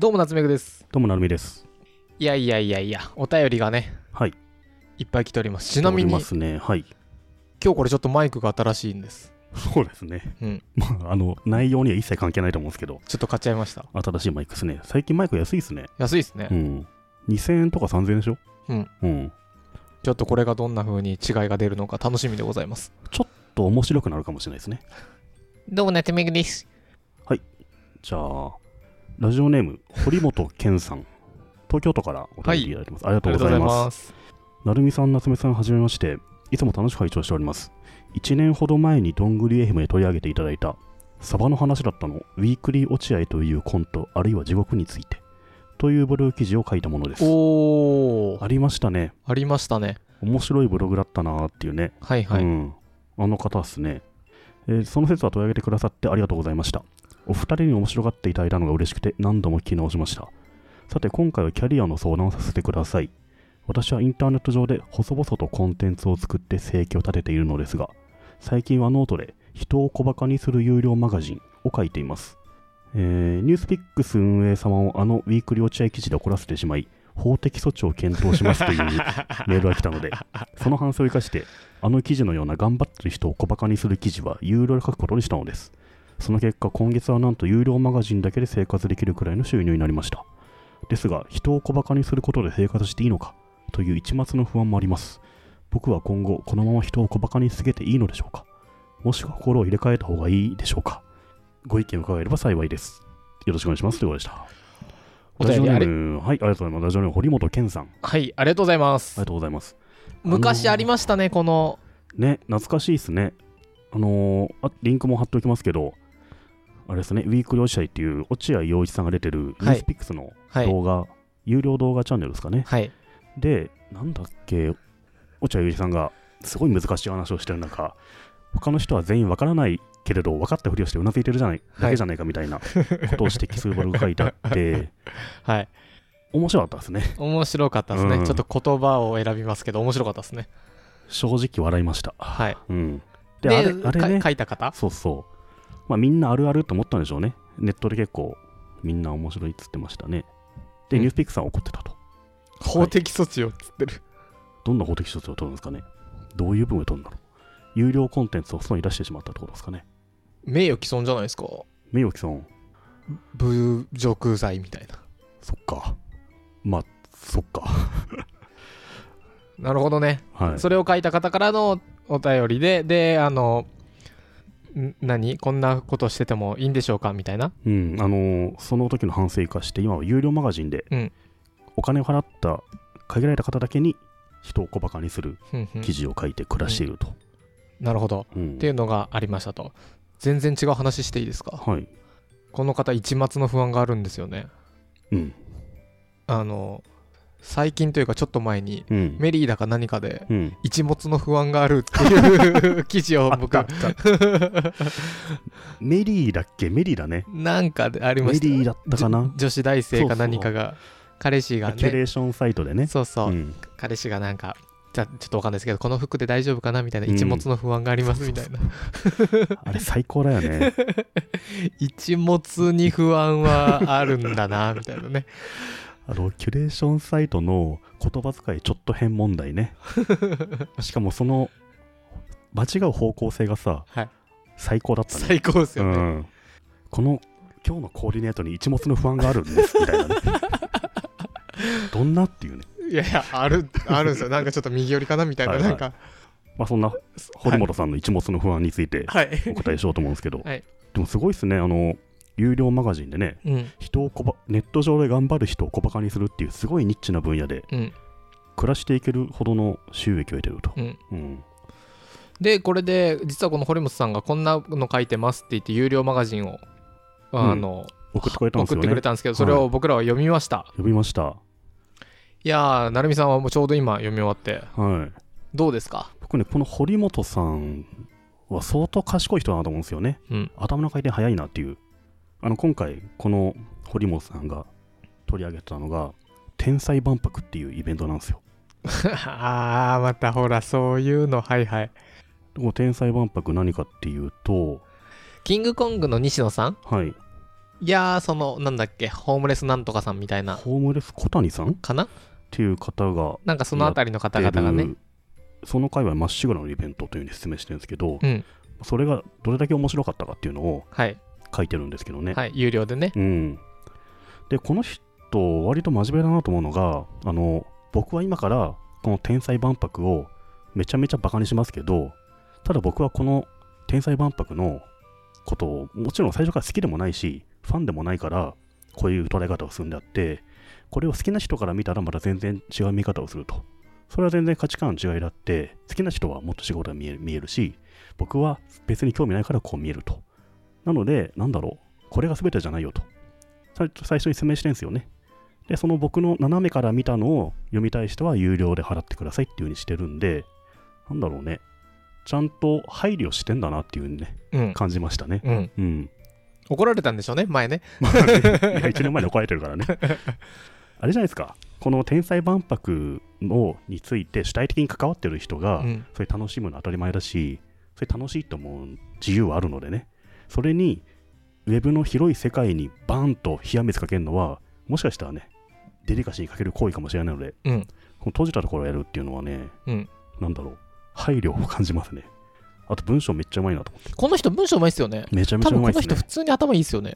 どうも夏目ぐです。 どうもなるみです。 いやお便りがね、 はい、 いっぱい来ております。ちなみに、 ますね。はい、 今日これちょっとマイクが新しいんです。 そうですね。内容には一切関係ないと思うんですけど、 ちょっと買っちゃいました。 新しいマイクですね。最近マイク安いですね。 安いですね。 2000円とか3000円でしょ。 ちょっとこれがどんな風に違いが出るのか楽しみでございます。 ちょっと面白くなるかもしれないですね。 どうも夏目ぐです。 はい、じゃあラジオネーム堀本健さん、東京都からお便りいただいてます。ありがとうございます。なるみさん、夏目さん、はじめまして。いつも楽しく拝聴しております。1年ほど前にどんぐり FM で取り上げていただいたサバの話だったのウィークリー落合というコント、あるいは地獄についてというブログ記事を書いたものです。ありましたね。 ありましたね。 面白いブログだったなーっていうね。 はいはい、 あの方ですね。その説は取り上げてくださってありがとうございました。お二人に面白がっていただいたのが嬉しくて何度も聞き直しました。さて今回はキャリアの相談をさせてください。私はインターネット上で細々とコンテンツを作って生計を立てているのですが、最近はノートで人を小馬鹿にする有料マガジンを書いています。ニュースピックス運営様をウィークリー落合記事で怒らせてしまい、法的措置を検討しますというメールが来たので、その反省を生かして記事のような頑張ってる人を小馬鹿にする記事は有料で書くことにしたのです。その結果、今月はなんと有料マガジンだけで生活できるくらいの収入になりました。ですが、人を小馬鹿にすることで生活していいのかという一抹の不安もあります。僕は今後、このまま人を小馬鹿にし続けていいのでしょうか。もしくは心を入れ替えた方がいいでしょうか。ご意見を伺えれば幸いです。よろしくお願いします。ということでした。 お便りはい、ありがとうございます。ラジオネーム堀本健さん。 はい、ありがとうございます。 ありがとうございます。 昔ありましたね、この。 ね、懐かしいですね。リンクも貼っておきますけど、あれですね、ウィークリー落合っていう落合陽一さんが出てるニュースピックスの動画、有料動画チャンネルですかね。で、なんだっけ、落合陽一さんがすごい難しい話をしてる中、他の人は全員わからないけれど分かったふりをしてうなずいてるだけじゃないかみたいなことを指摘するブログが書いてあって、面白かったですね。 面白かったですね。ちょっと言葉を選びますけど、面白かったですね。 正直笑いました。 で、あれね、書いた方？ そうそう。みんなあるあると思ったんでしょうね。ネットで結構みんな面白いっつってましたね。で、ニュースピックさん怒ってたと。 法的措置をつってる。 どんな法的措置を取るんですかね。どういう部分で取るんだろう。有料コンテンツを外に出してしまったってことですかね。 名誉毀損じゃないですか。 名誉毀損。 侮辱罪みたいな。 そっか。そっか。 なるほどね。それを書いた方からのお便りで、こんなことしててもいいんでしょうかみたいな。 その時の反省を生かして今は有料マガジンで、お金を払った限られた方だけに人を小馬鹿にする記事を書いて暮らしていると。 なるほど、っていうのがありましたと。全然違う話していいですか。この方一抹の不安があるんですよね。最近というかちょっと前に、メリーだか何かで、一物の不安があるっていう記事を僕がメリーだっけ。メリーだね。 なんかでありました。 メリーだったかな。 女子大生か何かが、彼氏がね、 キュレーションサイトでね。 彼氏がなんかちょっとわかんないですけど、この服で大丈夫かなみたいな、一物の不安がありますみたいな。 あれ最高だよね。 一物に不安はあるんだなみたいなね。 キュレーションサイトの言葉遣いちょっと変問題ね。しかもその間違う方向性がさ、最高だったね。 最高ですよね。 今日のコーディネートに一物の不安があるんですみたいなね。どんなっていうね。 いやあるんですよ。なんかちょっと右寄りかなみたいな。なんかそんな堀本さんの一物の不安についてお答えしようと思うんですけど、でもすごいですね。有料マガジンでね、ネット上で頑張る人を小馬鹿にするっていうすごいニッチな分野で、暮らしていけるほどの収益を得てると。 でこれで実はこの堀本さんがこんなの書いてますって言って有料マガジンを送ってくれたんですよね。 送ってくれたんですけど、それを僕らは読みました。いやー、成美さんはもうちょうど今読み終わって、どうですか。 僕ね、この堀本さんは相当賢い人だなと思うんですよね。頭の回転早いなっていう。今回この堀本さんが取り上げたのが天才万博っていうイベントなんですよ。 またほらそういうの。 天才万博何かっていうと、 キングコングの西野さん、 いやー、なんだっけ、ホームレスなんとかさんみたいな。 ホームレス小谷さんかなっていう方が、 なんかそのあたりの方々がね、 その界隈まっしぐらのイベントというふうに説明してるんですけど、 うん、 それがどれだけ面白かったかっていうのをはい書いてるんですけどね。 はい、有料でね。 うん。で、この人、割と真面目だなと思うのが、僕は今からこの天才万博をめちゃめちゃバカにしますけど、ただ僕はこの天才万博のことをもちろん最初から好きでもないし、ファンでもないから、こういう捉え方をするんであって、これを好きな人から見たらまた全然違う見方をすると。それは全然価値観の違いだって、好きな人はもっと仕事が見えるし、僕は別に興味ないからこう見えると。なので、これが全てじゃないよと。最初に説明してるんですよね。で、その僕の斜めから見たのを読みたい人は有料で払ってくださいっていう風にしてるんで、ちゃんと配慮してんだなっていう風にね、 うん、 感じましたね。 うん。怒られたんでしょうね、前ね。 いや、1年前に怒られてるからね。あれじゃないですか、この天才万博について主体的に関わってる人が、それ楽しむのは当たり前だし、それ楽しいと思う自由はあるのでね、それにウェブの広い世界にバーンと冷や水かけるのは、もしかしたらね、デリカシーにかける行為かもしれないので、この閉じたところをやるっていうのはね、配慮を感じますね。あと文章めっちゃうまいなと思って。 この人文章うまいっすよね。 めちゃめちゃうまいっすね。 多分この人普通に頭いいっすよね。 うん。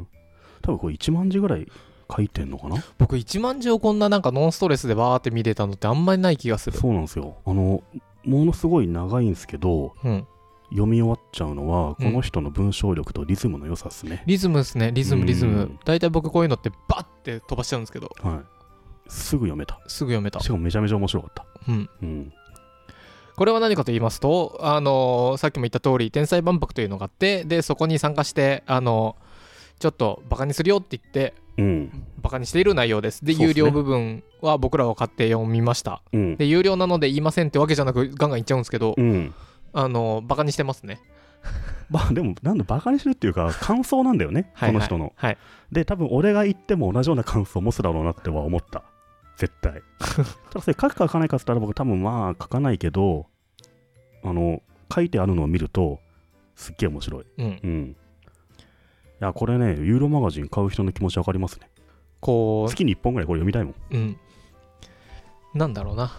多分これ1万字ぐらい書いてんのかな。 僕1万字をこんなノンストレスでバーって見れたのってあんまりない気がする。 そうなんですよ。ものすごい長いんですけど、読み終わっちゃうのはこの人の文章力とリズムの良さですね。 リズムですね。リズム。だいたい僕こういうのってバッて飛ばしちゃうんですけど、 すぐ読めた。しかもめちゃめちゃ面白かった。 これは何かと言いますと、さっきも言った通り天才万博というのがあって、でそこに参加してちょっとバカにするよって言って、バカにしている内容です。で、有料部分は僕らを買って読みました。で、有料なので言いませんってわけじゃなくガンガン言っちゃうんですけど、バカにしてますね。 でもバカにするっていうか感想なんだよね、この人の。で、多分俺が言っても同じような感想を持つだろうなっては思った。絶対。ただそれ書くか書かないかって言ったら僕多分書かないけど、書いてあるのを見るとすっげえ面白い。いや、これね、ユーロマガジン買う人の気持ち分かりますね。月に1本ぐらいこれ読みたいもん。 なんだろうな。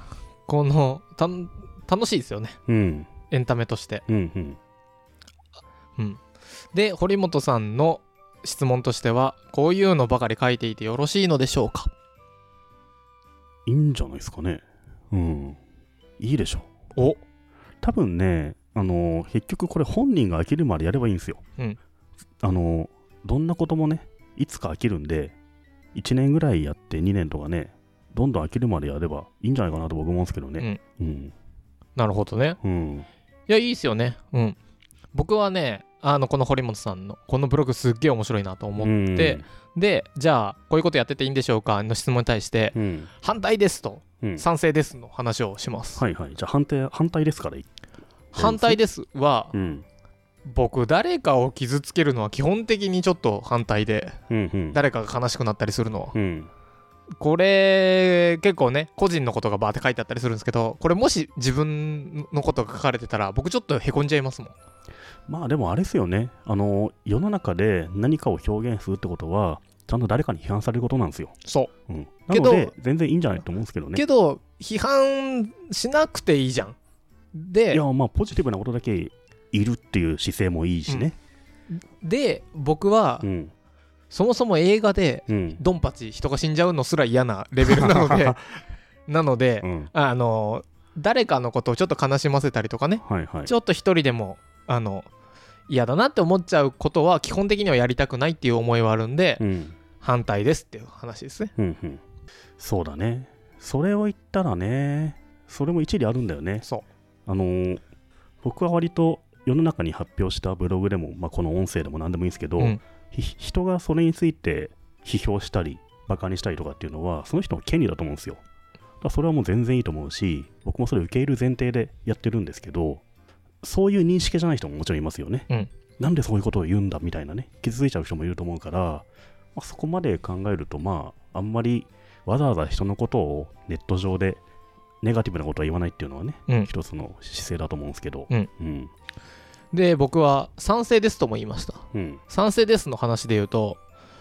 楽しいですよね。エンタメとして。で、堀本さんの質問としては、こういうのばかり書いていてよろしいのでしょうか。 いいんじゃないですかね。いいでしょ。多分ね、結局これ本人が飽きるまでやればいいんですよ。どんなこともね、いつか飽きるんで、1年ぐらいやって2年とかね、どんどん飽きるまでやればいいんじゃないかなと僕思うんですけどね。 なるほどね。いや、いいっすよね。僕はね、この堀本さんのこのブログすっげえ面白いなと思って、で、じゃあこういうことやってていいんでしょうかの質問に対して、反対ですと、賛成ですの話をします。 じゃあ反対ですから反対ですは、僕誰かを傷つけるのは基本的にちょっと反対で、誰かが悲しくなったりするのは、これ結構ね個人のことがバーって書いてあったりするんですけど、これもし自分のことが書かれてたら僕ちょっとへこんじゃいますもん。 でもあれですよね、世の中で何かを表現するってことはちゃんと誰かに批判されることなんですよ。 そう、 なので全然いいんじゃないと思うんですけどね。 けど批判しなくていいじゃん。で、 いやポジティブなことだけいるっていう姿勢もいいしね。 で、僕は、そもそも映画でドンパチ人が死んじゃうのすら嫌なレベルなので誰かのことをちょっと悲しませたりとかね、ちょっと一人でも嫌だなって思っちゃうことは基本的にはやりたくないっていう思いはあるんで、反対ですっていう話ですね。 そうだね。それを言ったらね、それも一理あるんだよね。僕は割と世の中に発表したブログでも、この音声でも何でもいいんですけど、人がそれについて批評したりバカにしたりとかっていうのはその人の権利だと思うんですよ。だからそれはもう全然いいと思うし、僕もそれ受け入れる前提でやってるんですけど、そういう認識じゃない人ももちろんいますよね。なんでそういうことを言うんだみたいなね、傷ついちゃう人もいると思うから、そこまで考えるとあんまりわざわざ人のことをネット上でネガティブなことは言わないっていうのはね、一つの姿勢だと思うんですけど。 で僕は賛成ですとも言いました、賛成ですの話で言うと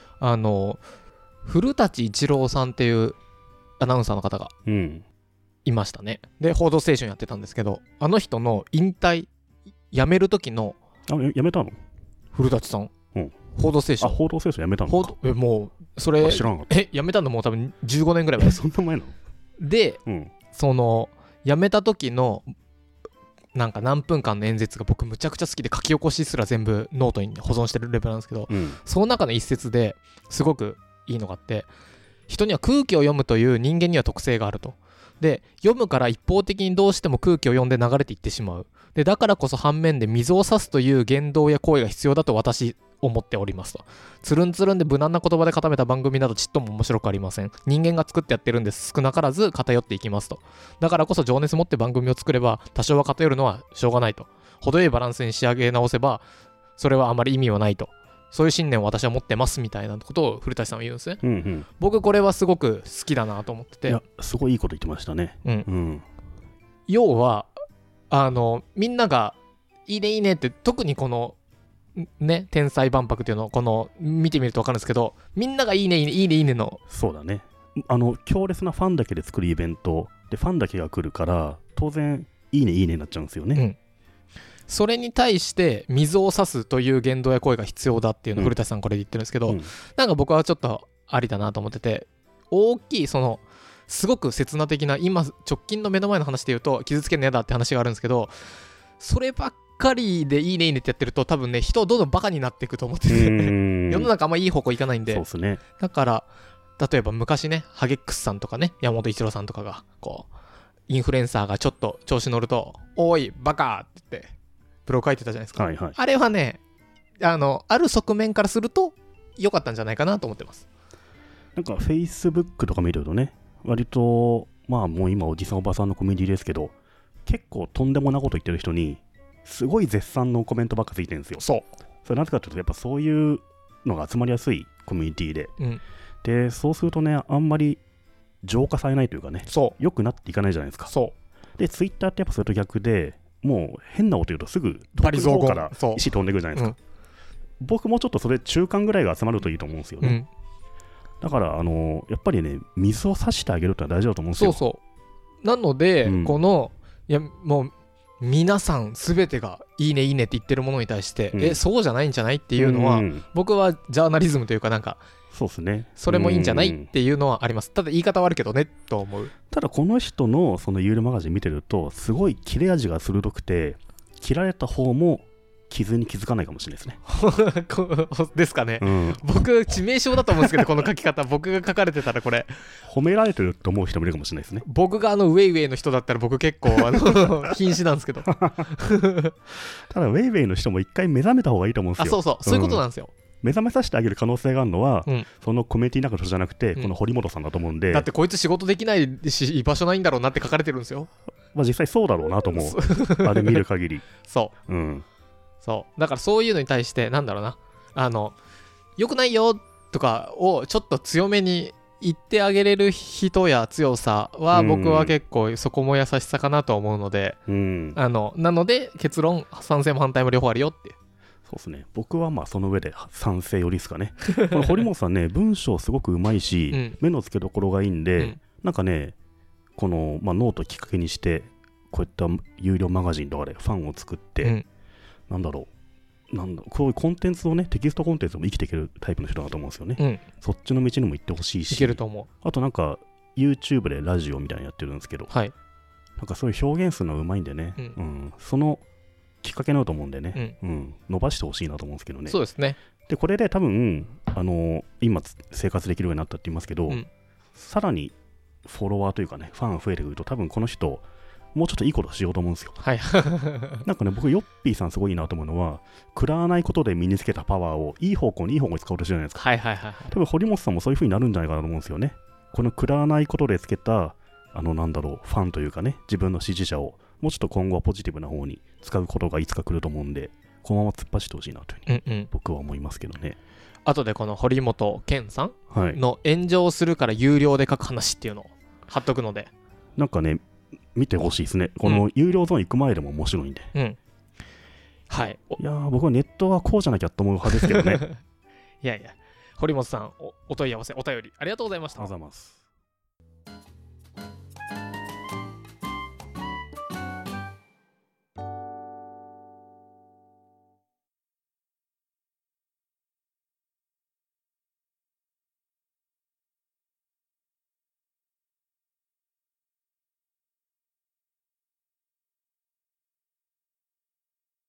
古舘一郎さんっていうアナウンサーの方がいましたね、で報道ステーションやってたんですけど、あの人の引退辞める時の辞めたの古舘さん、報道ステーション報道ステーション辞めたのもうそれ知らんかった。 辞めたのもう多分15年ぐらい前そんな前なので、その辞めた時のなんか何分間の演説が僕むちゃくちゃ好きで、書き起こしすら全部ノートに保存してるレベルなんですけど、その中の一節ですごくいいのがあって、人には空気を読むという人間には特性があると。で読むから一方的にどうしても空気を読んで流れていってしまう。でだからこそ反面で水を差すという言動や行為が必要だと私思っておりますと。つるんつるんで無難な言葉で固めた番組などちっとも面白くありません。人間が作ってやってるんです。少なからず偏っていきますと。だからこそ情熱持って番組を作れば多少は偏るのはしょうがないと。程よいバランスに仕上げ直せばそれはあまり意味はないと。そういう信念を私は持ってますみたいなことを古舘さんは言うんですね、僕これはすごく好きだなと思ってて、いやすごいいいこと言ってましたね、 要はみんながいいねいいねって、特にこのね天才万博っていうのをこの見てみると分かるんですけど、みんながいいねいいねいいねいいねの、 そうだね、強烈なファンだけで作るイベントでファンだけが来るから当然いいねいいねになっちゃうんですよね、 それに対して水を差すという言動や声が必要だっていうのを古舘さんこれで言ってるんですけど、なんか僕はちょっとありだなと思ってて、大きいそのすごく刹那的な今直近の目の前の話で言うと傷つけるの嫌だって話があるんですけど、そればっかりでいいねいいねってやってると多分ね人どんどんバカになっていくと思ってて世の中あんまいい方向いかないんで、 そうですね、 だから例えば昔ねハゲックスさんとかね山本一郎さんとかがこうインフルエンサーがちょっと調子乗るとおいバカって言ってブログ書いてたじゃないですか、あれはねある側面からすると良かったんじゃないかなと思ってます。 なんか Facebook とか見るとね割とまあもう今おじさんおばさんのコミュニティですけど結構とんでもなこと言ってる人にすごい絶賛のコメントばっかついてるんですよ。それなぜかというとやっぱそういうのが集まりやすいコミュニティで、でそうするとねあんまり浄化されないというかね良くなっていかないじゃないですか。で Twitter ってやっぱそれと逆でもう変なこと言うとすぐ遠くの方から石飛んでくるじゃないですか、僕もちょっとそれ中間ぐらいが集まるといいと思うんですよね、だからやっぱりね水を差してあげるってのは大事だと思うんですよ。 なので、このいやもう皆さん全てがいいねいいねって言ってるものに対して、そうじゃないんじゃないっていうのは、僕はジャーナリズムというかなんかそうですね、 それもいいんじゃないっていうのはあります。ただ言い方はあるけどねと思う。 ただこの人のそのユーロマガジン見てるとすごい切れ味が鋭くて切られた方も傷に気づかないかもしれないですねですかね、僕致命傷だと思うんですけどこの書き方僕が書かれてたらこれ褒められてると思う人もいるかもしれないですね。 僕がウェイウェイの人だったら僕結構瀕死なんですけどただウェイウェイの人も一回目覚めた方がいいと思うんですよ。 そういうことなんですよ、 目覚めさせてあげる可能性があるのは、そのコミュニティの中の人じゃなくて、この堀本さんだと思うんで、 だってこいつ仕事できないし居場所ないんだろうなって書かれてるんですよ。 まあ実際そうだろうなと思うあれ見る限りそうだからそういうのに対してなんだろうな良くないよとかをちょっと強めに言ってあげれる人や強さは僕は結構そこも優しさかなと思うので、なので結論賛成も反対も両方あるよってそうですね、僕はまあその上で賛成よりですかねこの堀本さんね文章すごくうまいし、目の付けどころがいいんで、なんかねこの、ノートきっかけにしてこういった有料マガジンとかでファンを作って、なんだろうこういうコンテンツをねテキストコンテンツも生きていけるタイプの人だと思うんですよね、そっちの道にも行ってほしいし、 いけると思う。 あとなんか YouTube でラジオみたいなのやってるんですけど、なんかそういう表現するのがうまいんでね、そのきっかけになると思うんでね、伸ばしてほしいなと思うんですけどね。 そうですね。 でこれで多分今生活できるようになったって言いますけど、さらにフォロワーというかねファンが増えてくると多分この人もうちょっといいことしようと思うんですよ。なんかね僕ヨッピーさんすごいいいなと思うのは食らわないことで身につけたパワーをいい方向に使おうとしてるじゃないですか。多分堀本さんもそういう風になるんじゃないかなと思うんですよね。この食らわないことでつけたなんだろうファンというかね自分の支持者をもうちょっと今後はポジティブな方に使うことがいつか来ると思うんでこのまま突っ走ってほしいなというふうに僕は思いますけどね。 あとでこの堀本健さんの炎上するから有料で書く話っていうのを貼っとくので、 なんかね見てほしいですね。この有料ゾーン行く前でも面白いんで、 はい。 いや僕はネットはこうじゃなきゃと思う派ですけどね。 いやいや、堀本さん お問い合わせお便りありがとうございました。 ありがとうございます。